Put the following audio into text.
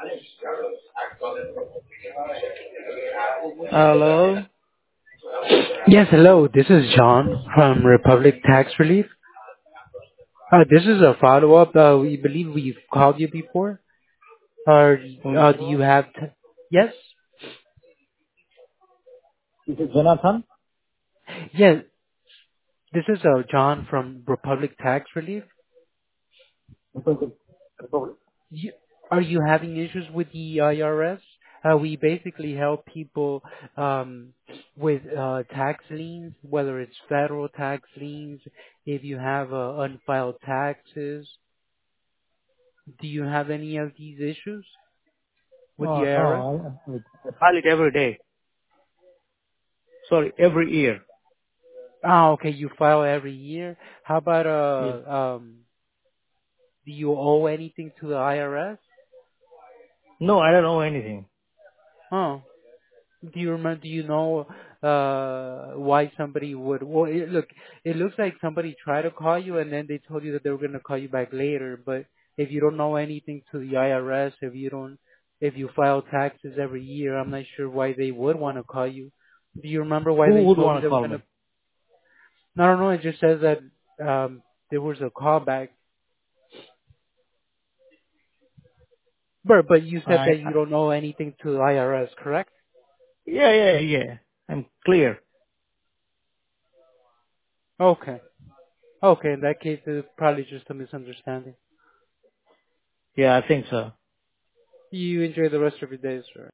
Hello. Yes, hello. This is John from Republic Tax Relief. This is a follow-up. We believe we've called you before. Or do you have? Yes. This is Jonathan. Yes. This is John from Republic Tax Relief. You, are you having issues with the IRS? We basically help people with tax liens, whether it's federal tax liens, if you have unfiled taxes. Do you have any of these issues with the No, IRS? I file it every day. Sorry, every year. Ah, okay, you file every year. How about Yes. do you owe anything to the IRS? No, I don't know anything. Oh, do you remember? Do you know why somebody would? Well, look, it looks like somebody tried to call you and then they told you that they were going to call you back later. But if you don't know anything to the IRS, if you file taxes every year, I'm not sure why they would want to call you. Do you remember why Who they would told you want they to were call going to? me? No, no, no. It just says that there was a callback. But you said that you don't know anything to the IRS, correct? Yeah. I'm clear. Okay. Okay, in that case, it's probably just a misunderstanding. Yeah, I think so. You enjoy the rest of your day, sir.